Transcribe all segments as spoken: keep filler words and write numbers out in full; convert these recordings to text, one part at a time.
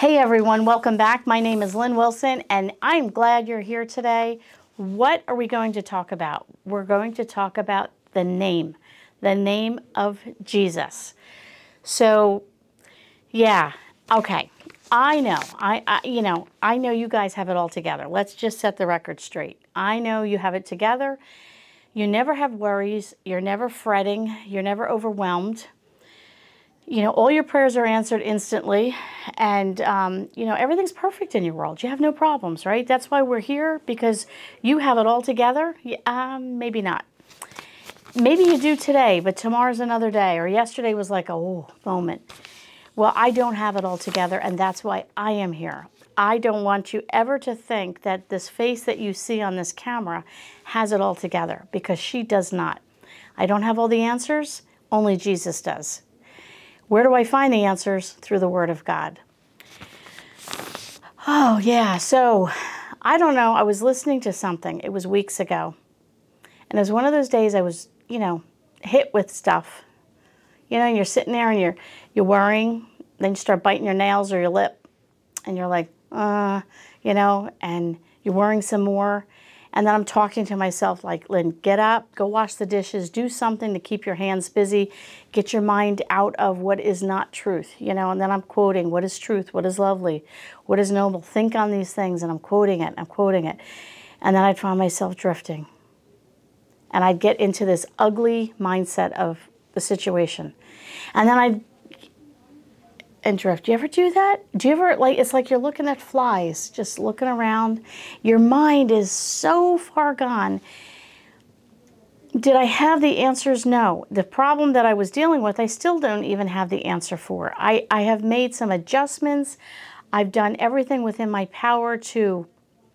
Hey everyone, welcome back. My name is Lynn Wilson and I'm glad you're here today. What are we going to talk about? We're going to talk about the name, the name of Jesus. So yeah, okay. I know, I, I you know, I know you guys have it all together. Let's just set the record straight. I know you have it together. You never have worries. You're never fretting. You're never overwhelmed. You know, all your prayers are answered instantly, and, um, you know, everything's perfect in your world. You have no problems, right? That's why we're here, because you have it all together. Um, maybe not. Maybe you do today, but tomorrow's another day, or yesterday was like a oh, moment. Well, I don't have it all together, and that's why I am here. I don't want you ever to think that this face that you see on this camera has it all together, because she does not. I don't have all the answers. Only Jesus does. Where do I find the answers? Through the Word of God. Oh, yeah. So, I don't know. I was listening to something. It was weeks ago. And it was one of those days I was, you know, hit with stuff. You know, and you're sitting there and you're, you're worrying. Then you start biting your nails or your lip. And you're like, uh, you know, and you're worrying some more. And then I'm talking to myself like, Lynn, get up, go wash the dishes, do something to keep your hands busy, get your mind out of what is not truth, you know, and then I'm quoting, what is truth, what is lovely, what is noble, think on these things, and I'm quoting it, I'm quoting it. And then I'd find myself drifting. And I'd get into this ugly mindset of the situation. And then I'd and drift. Do you ever do that? Do you ever, like, it's like you're looking at flies, just looking around. Your mind is so far gone. Did I have the answers? No. The problem that I was dealing with, I still don't even have the answer for. I, I have made some adjustments. I've done everything within my power to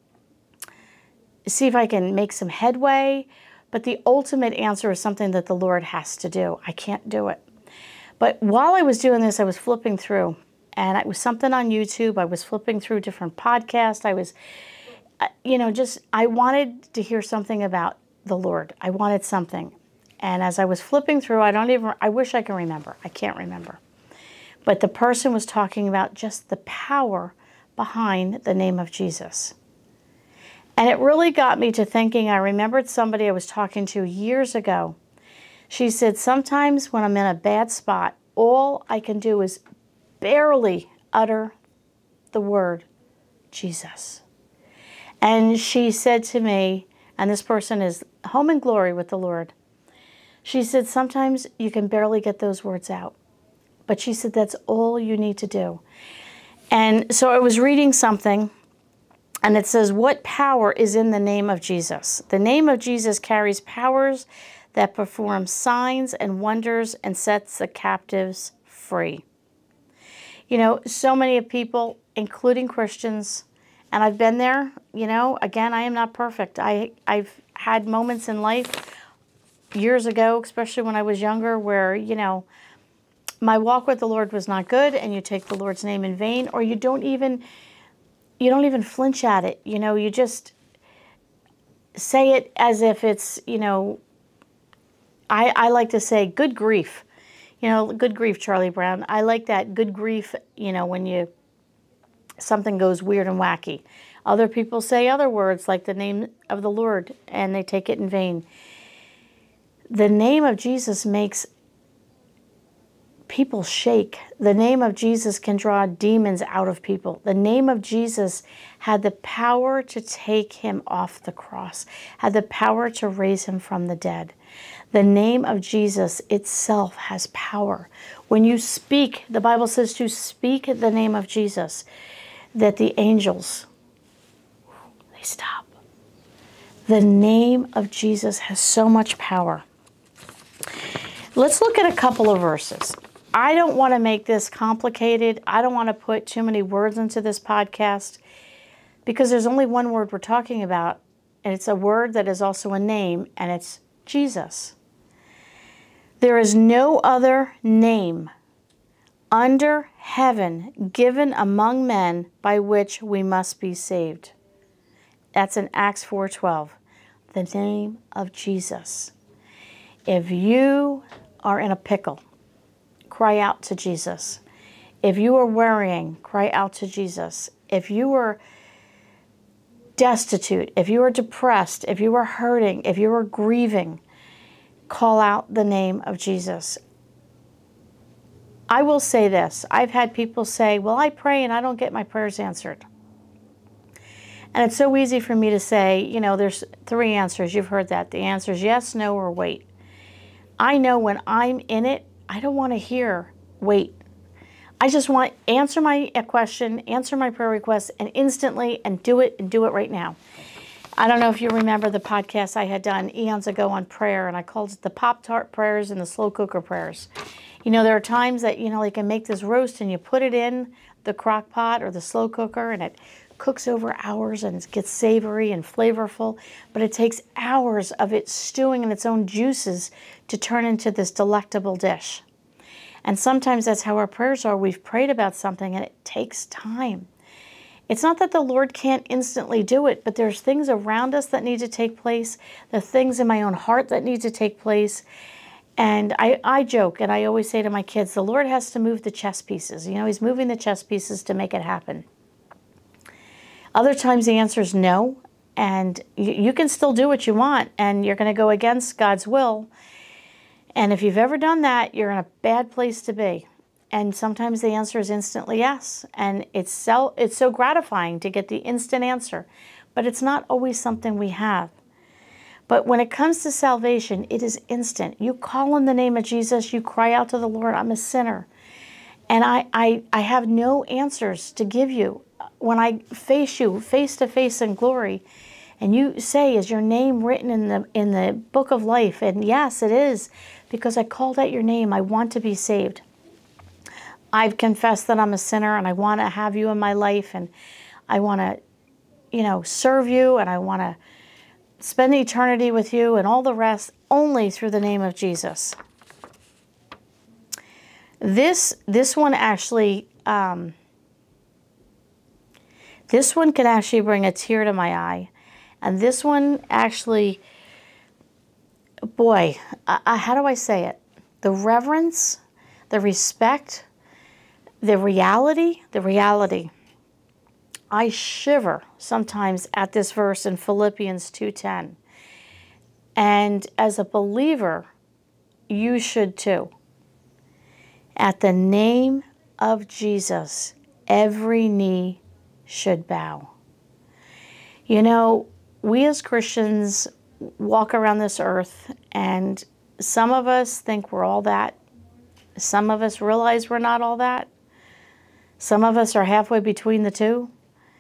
see if I can make some headway. But the ultimate answer is something that the Lord has to do. I can't do it. But while I was doing this, I was flipping through, and it was something on YouTube. I was flipping through different podcasts. I was, you know, just, I wanted to hear something about the Lord. I wanted something. And as I was flipping through, I don't even, I wish I could remember. I can't remember. But the person was talking about just the power behind the name of Jesus. And it really got me to thinking. I remembered somebody I was talking to years ago. She said, sometimes when I'm in a bad spot, all I can do is barely utter the word Jesus. And she said to me, and this person is home in glory with the Lord, she said, sometimes you can barely get those words out. But she said, that's all you need to do. And so I was reading something, and it says, what power is in the name of Jesus? The name of Jesus carries powers that performs signs and wonders and sets the captives free. You know, so many people, including Christians, and I've been there, you know, again, I am not perfect. I, I've had moments in life years ago, especially when I was younger, where, you know, my walk with the Lord was not good, and you take the Lord's name in vain, or you don't even, you don't even flinch at it. You know, you just say it as if it's, you know, I, I like to say good grief, you know, good grief, Charlie Brown. I like that good grief, you know, when you, something goes weird and wacky. Other people say other words like the name of the Lord, and they take it in vain. The name of Jesus makes people shake. The name of Jesus can draw demons out of people. The name of Jesus had the power to take him off the cross, had the power to raise him from the dead. The name of Jesus itself has power. When you speak, the Bible says to speak the name of Jesus, that the angels, they stop. The name of Jesus has so much power. Let's look at a couple of verses. I don't want to make this complicated. I don't want to put too many words into this podcast, because there's only one word we're talking about, and it's a word that is also a name, and it's Jesus. There is no other name under heaven given among men by which we must be saved. That's in Acts four twelve. The name of Jesus. If you are in a pickle, cry out to Jesus. If you are worrying, cry out to Jesus. If you are destitute, if you are depressed, if you are hurting, if you are grieving, call out the name of Jesus. I will say this. I've had people say, well, I pray and I don't get my prayers answered. And it's so easy for me to say, you know, there's three answers. You've heard that. The answer is yes, no, or wait. I know when I'm in it, I don't want to hear wait. I just want to answer my question, answer my prayer request, and instantly, and do it, and do it right now. I don't know if you remember the podcast I had done eons ago on prayer, and I called it the Pop-Tart prayers and the slow cooker prayers. You know, there are times that, you know, you can make this roast and you put it in the crock pot or the slow cooker and it cooks over hours and it gets savory and flavorful, but it takes hours of it stewing in its own juices to turn into this delectable dish. And sometimes that's how our prayers are. We've prayed about something and it takes time. It's not that the Lord can't instantly do it, but there's things around us that need to take place, the things in my own heart that need to take place. And I, I joke, and I always say to my kids, the Lord has to move the chess pieces. You know, He's moving the chess pieces to make it happen. Other times the answer is no, and you, you can still do what you want, and you're going to go against God's will. And if you've ever done that, you're in a bad place to be. And sometimes the answer is instantly yes. And it's so, it's so gratifying to get the instant answer. But it's not always something we have. But when it comes to salvation, it is instant. You call on the name of Jesus. You cry out to the Lord, I'm a sinner. And I, I, I have no answers to give you. When I face you face to face in glory, and you say, is your name written in the, in the book of life? And yes, it is, because I called out your name. I want to be saved. I've confessed that I'm a sinner and I want to have you in my life, and I want to, you know, serve you, and I want to spend eternity with you and all the rest only through the name of Jesus. This, this one actually, um, this one could actually bring a tear to my eye. And this one actually, boy, I, I, how do I say it? The reverence, the respect, the reality, the reality. I shiver sometimes at this verse in Philippians two ten. And as a believer, you should too. At the name of Jesus, every knee should bow. You know, we as Christians walk around this earth, and some of us think we're all that. Some of us realize we're not all that. Some of us are halfway between the two.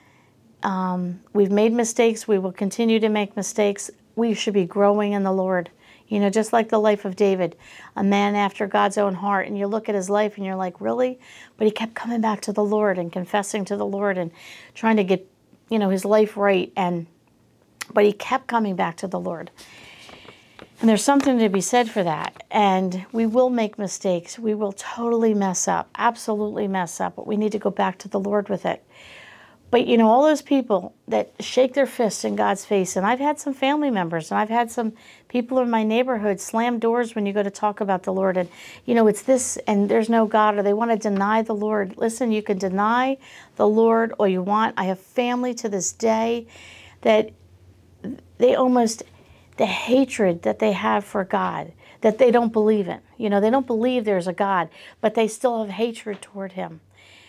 Um, we've made mistakes. We will continue to make mistakes. We should be growing in the Lord. You know, just like the life of David, a man after God's own heart. And you look at his life and you're like, really? But he kept coming back to the Lord and confessing to the Lord and trying to get, you know, his life right. And but he kept coming back to the Lord. And there's something to be said for that. And we will make mistakes. We will totally mess up, absolutely mess up. But we need to go back to the Lord with it. But, you know, all those people that shake their fists in God's face, and I've had some family members, and I've had some people in my neighborhood slam doors when you go to talk about the Lord, and, you know, it's this, and there's no God, or they want to deny the Lord. Listen, you can deny the Lord all you want. I have family to this day that they almost, the hatred that they have for God, that they don't believe in. You know, they don't believe there's a God, but they still have hatred toward Him.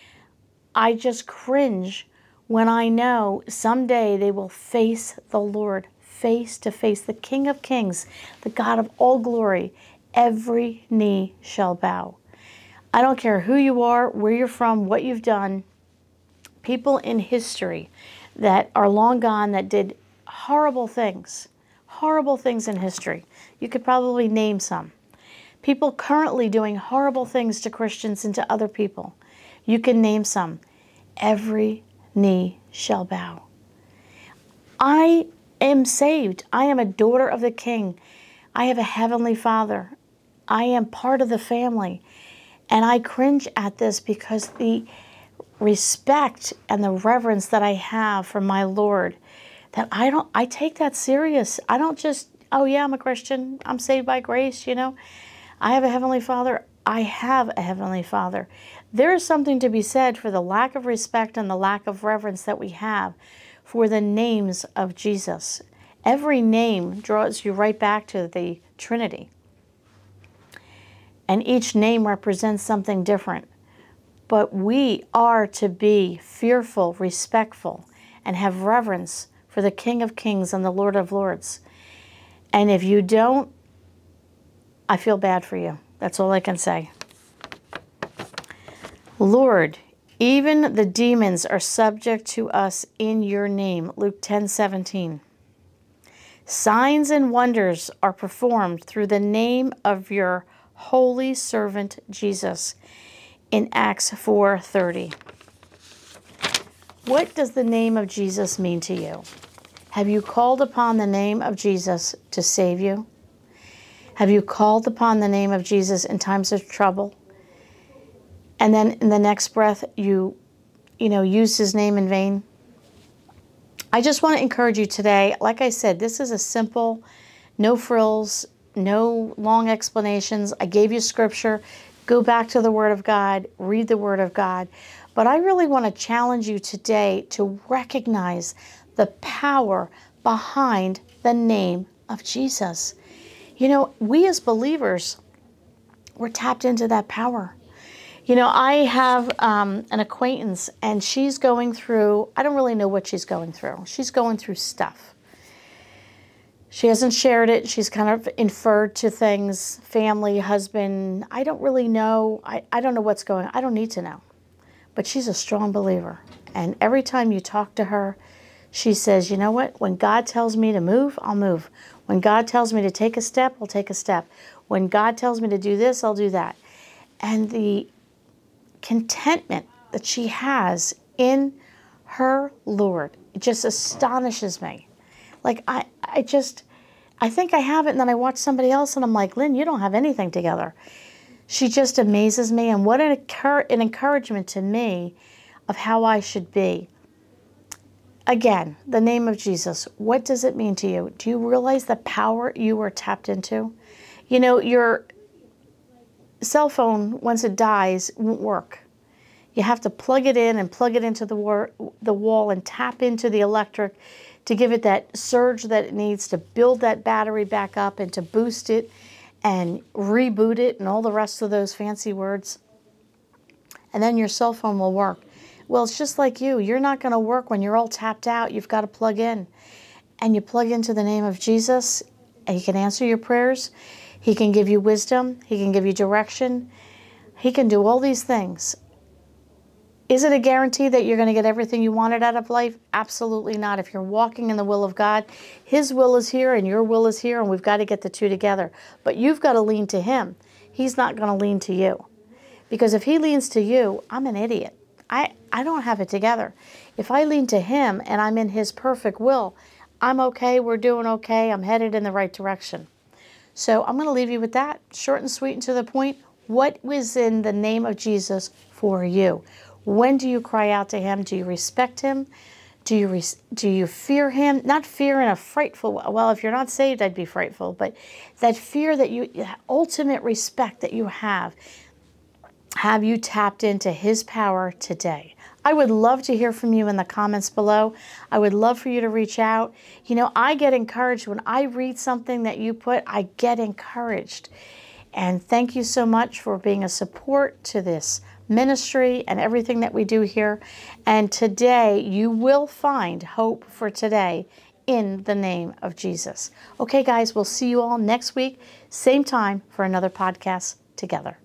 I just cringe when I know someday they will face the Lord face to face, the King of Kings, the God of all glory. Every knee shall bow. I don't care who you are, where you're from, what you've done. People in history that are long gone that did horrible things, horrible things in history. You could probably name some. People currently doing horrible things to Christians and to other people. You can name some. Every knee shall bow. I am saved. I am a daughter of the King. I have a heavenly Father. I am part of the family. And I cringe at this because the respect and the reverence that I have for my Lord, that I don't, I take that serious. I don't just, oh yeah, I'm a Christian. I'm saved by grace, you know. I have a heavenly Father. I have a heavenly Father. There is something to be said for the lack of respect and the lack of reverence that we have for the names of Jesus. Every name draws you right back to the Trinity. And each name represents something different. But we are to be fearful, respectful, and have reverence for the King of Kings and the Lord of Lords. And if you don't, I feel bad for you. That's all I can say. Lord, even the demons are subject to us in your name. Luke ten seventeen. Signs and wonders are performed through the name of your holy servant Jesus in Acts four thirty. What does the name of Jesus mean to you? Have you called upon the name of Jesus to save you? Have you called upon the name of Jesus in times of trouble? And then in the next breath, you, you know, use his name in vain? I just want to encourage you today. Like I said, this is a simple, no frills, no long explanations. I gave you scripture. Go back to the Word of God. Read the Word of God. But I really want to challenge you today to recognize the power behind the name of Jesus. You know, we as believers, we're tapped into that power. You know, I have um, an acquaintance, and she's going through, I don't really know what she's going through. She's going through stuff. She hasn't shared it. She's kind of inferred to things, family, husband. I don't really know. I, I don't know what's going on. I don't need to know. But she's a strong believer. And every time you talk to her, she says, you know what? When God tells me to move, I'll move. When God tells me to take a step, I'll take a step. When God tells me to do this, I'll do that. And the contentment that she has in her Lord, it just astonishes me. Like, I, I just, I think I have it, and then I watch somebody else, and I'm like, Lynn, you don't have anything together. She just amazes me, and what an, an encouragement to me of how I should be. Again, the name of Jesus, what does it mean to you? Do you realize the power you are tapped into? You know, your cell phone, once it dies, won't work. You have to plug it in and plug it into the, war the wall and tap into the electric to give it that surge that it needs to build that battery back up and to boost it and reboot it and all the rest of those fancy words. And then your cell phone will work. Well, it's just like you. You're not going to work when you're all tapped out. You've got to plug in. And you plug into the name of Jesus, and he can answer your prayers. He can give you wisdom. He can give you direction. He can do all these things. Is it a guarantee that you're going to get everything you wanted out of life? Absolutely not. If you're walking in the will of God, his will is here and your will is here, and we've got to get the two together. But you've got to lean to him. He's not going to lean to you. Because if he leans to you, I'm an idiot. I, I don't have it together. If I lean to him and I'm in his perfect will, I'm okay, we're doing okay, I'm headed in the right direction. So I'm going to leave you with that, short and sweet and to the point. What was in the name of Jesus for you? When do you cry out to him? Do you respect him? Do you, res do you fear him? Not fear in a frightful way. Well, if you're not saved, I'd be frightful. But that fear that you, ultimate respect that you have, have you tapped into his power today? I would love to hear from you in the comments below. I would love for you to reach out. You know, I get encouraged when I read something that you put, I get encouraged. And thank you so much for being a support to this ministry and everything that we do here. And today, you will find hope for today in the name of Jesus. Okay, guys, we'll see you all next week, same time for another podcast together.